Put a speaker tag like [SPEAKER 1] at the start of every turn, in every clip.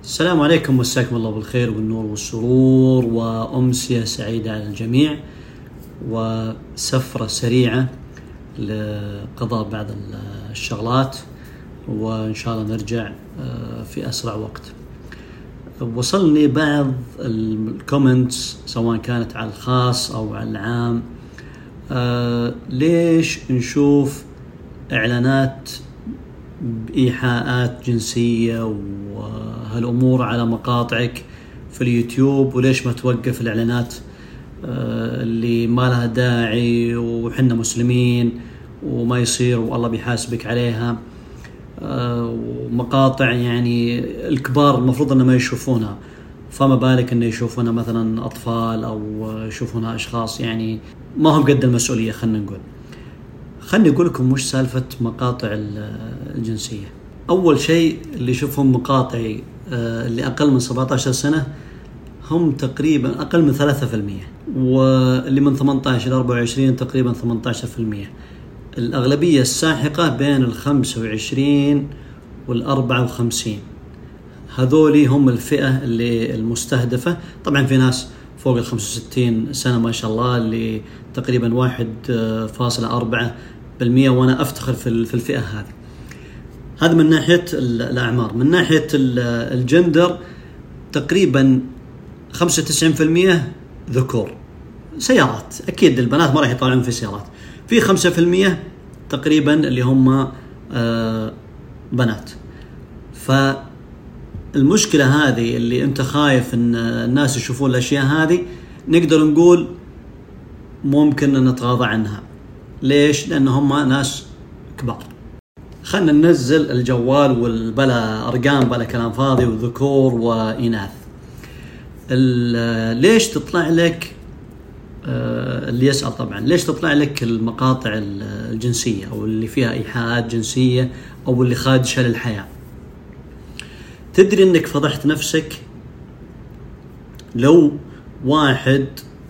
[SPEAKER 1] السلام عليكم، مساكم الله بالخير والنور والسرور وأمسية سعيدة على الجميع، وسفرة سريعة لقضاء بعض الشغلات، وإن شاء الله نرجع في أسرع وقت. وصلني بعض الكومنتس سواء كانت على الخاص أو على العام. ليش نشوف إعلانات بإيحاءات جنسية وهالأمور على مقاطعك في اليوتيوب، وليش ما توقف الإعلانات اللي ما لها داعي وحنا مسلمين وما يصير والله بيحاسبك عليها؟ ومقاطع يعني الكبار المفروض أنه ما يشوفونها، فما بالك أنه يشوفونها مثلا أطفال أو يشوفونها أشخاص يعني ما هم قد المسؤولية. خلني أقول لكم وش سالفة مقاطع الجنسية. أول شيء اللي يشوفهم مقاطعي اللي أقل من 17 سنة هم تقريبا أقل من 3%، واللي من 18 إلى 24 تقريبا 18%. الأغلبية الساحقة بين 25 وال54. هذولي هم الفئة اللي المستهدفة. طبعا في ناس فوق 65 سنة ما شاء الله اللي تقريبا 1.4%، وأنا أفتخر في الفئة هذه. هذا من ناحية الأعمار. من ناحية الجندر تقريبا 95% ذكور. سيارات أكيد البنات ما راح يطالعون في سيارات. في 5% تقريبا اللي هم بنات. فالمشكلة هذه اللي أنت خايف أن الناس يشوفون الأشياء هذه، نقدر نقول ممكن أن نتغاضى عنها. ليش؟ لأن هم ناس كبار. خلنا ننزل الجوال والبلا أرقام بلا كلام فاضي وذكور وإناث. ليش تطلع لك اللي يسأل طبعا ليش تطلع لك المقاطع الجنسية أو اللي فيها إيحاءات جنسية أو اللي خادشة للحياة؟ تدري أنك فضحت نفسك لو واحد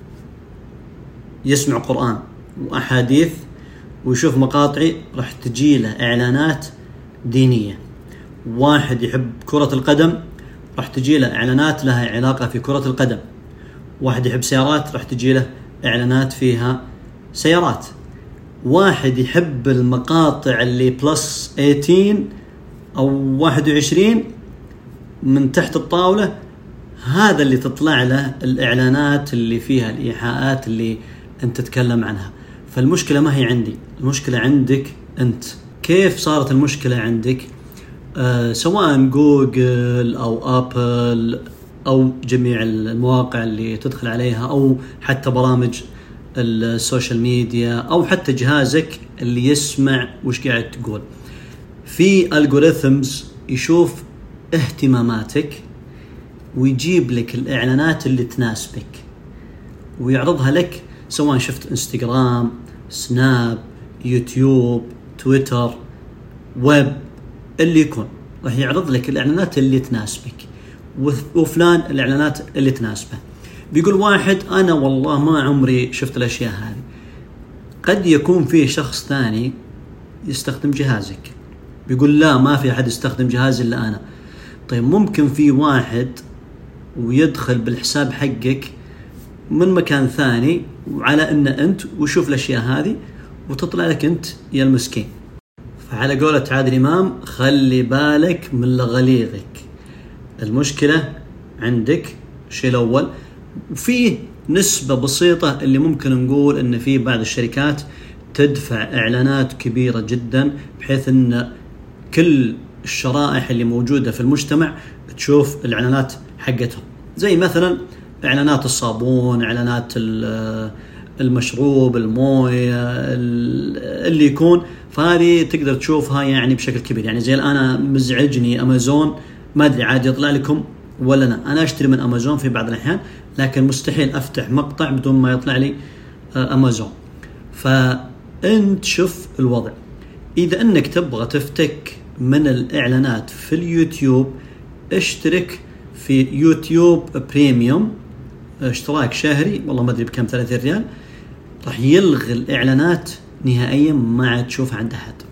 [SPEAKER 1] يسمع قرآن وأحاديث ويشوف مقاطعي راح تجيله إعلانات دينية. واحد يحب كرة القدم راح تجيله إعلانات لها علاقة في كرة القدم. واحد يحب سيارات راح تجيله إعلانات فيها سيارات. واحد يحب المقاطع اللي بلس 18 أو 21 من تحت الطاولة، هذا اللي تطلع له الإعلانات اللي فيها الإيحاءات اللي أنت تتكلم عنها. فالمشكلة ما هي عندي، المشكلة عندك أنت. كيف صارت المشكلة عندك؟ سواء جوجل أو أبل أو جميع المواقع اللي تدخل عليها، أو حتى برامج السوشيال ميديا، أو حتى جهازك اللي يسمع وش قاعد تقول. في ألغوريثمز يشوف اهتماماتك ويجيب لك الإعلانات اللي تناسبك ويعرضها لك، سواء شفت انستغرام، سناب، يوتيوب، تويتر، ويب، اللي يكون راح يعرض لك الإعلانات اللي تناسبك، وفلان الإعلانات اللي تناسبه. بيقول واحد أنا والله ما عمري شفت الأشياء هذه. قد يكون فيه شخص ثاني يستخدم جهازك، بيقول لا ما في أحد يستخدم جهازي إلا أنا. طيب ممكن في واحد ويدخل بالحساب حقك من مكان ثاني وعلى أن أنت وشوف الأشياء هذه وتطلع لك أنت يا المسكين. فعلى قولة عادل إمام خلي بالك من لغليغك. المشكلة عندك الشيء الأول. وفيه نسبة بسيطة اللي ممكن نقول أن في بعض الشركات تدفع إعلانات كبيرة جدا بحيث أن كل الشرائح اللي موجودة في المجتمع تشوف الإعلانات حقتهم، زي مثلا إعلانات الصابون، إعلانات المشروب، الموية، اللي يكون. فهذه تقدر تشوفها يعني بشكل كبير. يعني زي الآن مزعجني أمازون، ما أدري عاد يطلع لكم ولا لا. أنا أشتري من أمازون في بعض الأحيان، لكن مستحيل أفتح مقطع بدون ما يطلع لي أمازون. فأنت شوف الوضع. إذا أنك تبغى تفتك من الإعلانات في اليوتيوب، اشترك في يوتيوب بريميوم، اشتراك شهري والله ما أدري بكم، 30 ريال. راح يلغي الإعلانات نهائيا، ما عاد تشوف عند أحد.